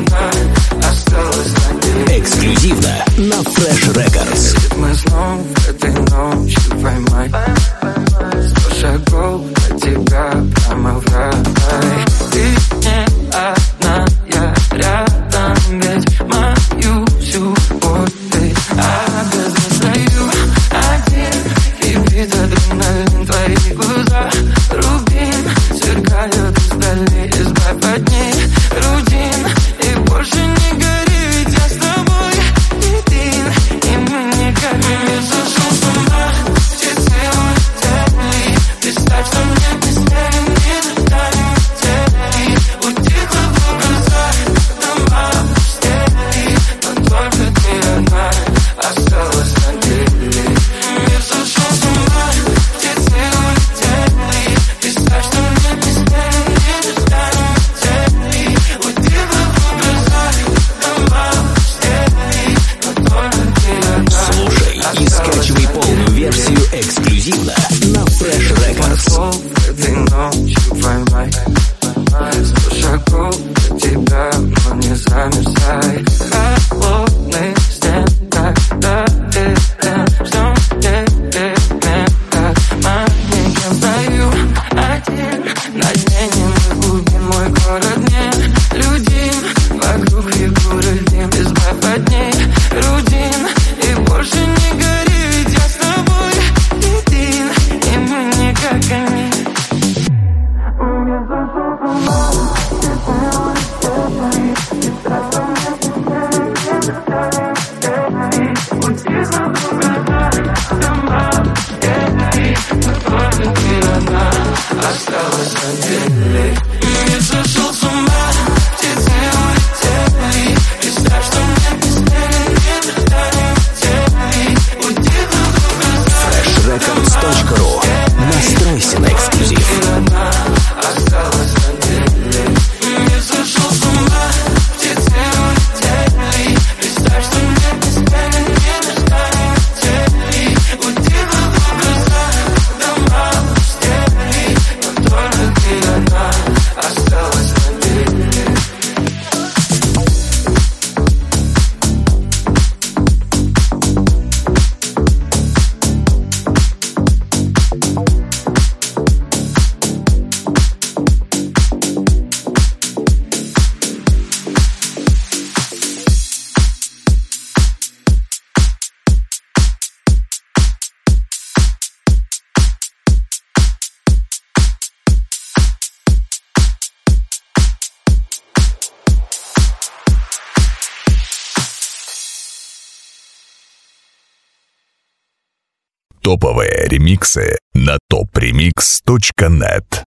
одна осталась на деле. Эксклюзивно на Fresh Records. Мы снова этой ночью поймай 100 шагов от тебя прямо в рай. Ты не одна, я рядом, ведь мою всю боль ты обезопасаю. Один кипит адреналин, твои глаза рубин сверкают издали, избавь от них рутин и больше не гори, ведь я с тобой един, и мы никак не сошел с ума. Птицы улетели, представь, что мне не снег, не летали метели. Утихла в глазах, дома опустели, но только ты одна осталась на деле. Мир сошел с ума, птицы улетели, представь, что мне не снег, не летали метели. Утихла в глазах, дома опустели, но только ты одна. Слушай и скачивай полную версию эксклюзивно на Fresh Records. Этой ночью поймай 100 шагов от тебя, но не замерзай. Холодный снег, когда ты рядом, как маленьким стою один. На дне немых глубин мой город не людим, вокруг фигуры дым, избавь от них рутин и больше не гори, ведь я с тобой един, и мы не как они. Осталось на деле. Мир сошел с ума, птицы улетели. Представь, что мне не снег, не летали метели. Утихла в глазах. freshrecords.ru. Настройся на эксклюзив. Осталось на деле. Мир сошел с ума, птицы улетели. Представь, что мне не снег, не летали метели. Утихла в глазах, дома опустели, но только ты одна осталась на деле. Топовые ремиксы на topremix.net.